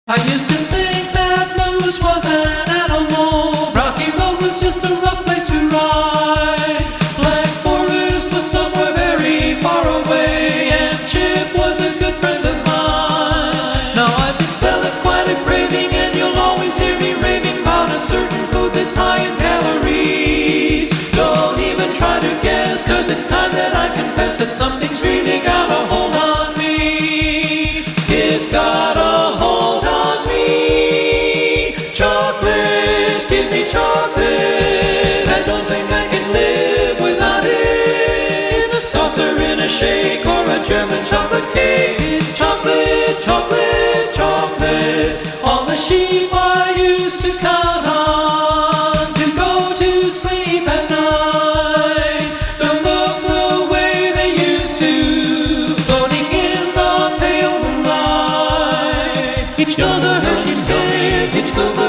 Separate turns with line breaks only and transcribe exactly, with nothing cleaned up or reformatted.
I used to think that Moose was an animal. Rocky Road was just a rough place to ride. Black Forest was somewhere very far away, and Chip was a good friend of mine. Now I've developed quite a craving, and you'll always hear me raving about a certain food that's high in calories. Don't even try to guess, cause it's time that I confess that something's really got a hold on me. It's got a hold on me. Chocolate, give me chocolate. I don't think I can live without it. In a saucer, in a shake, or a German chocolate cake. It's chocolate, chocolate, chocolate. All the sheep I used to count on to go to sleep at night don't look the way they used to, floating in the pale moonlight. Each nose a Hershey's kiss, each silver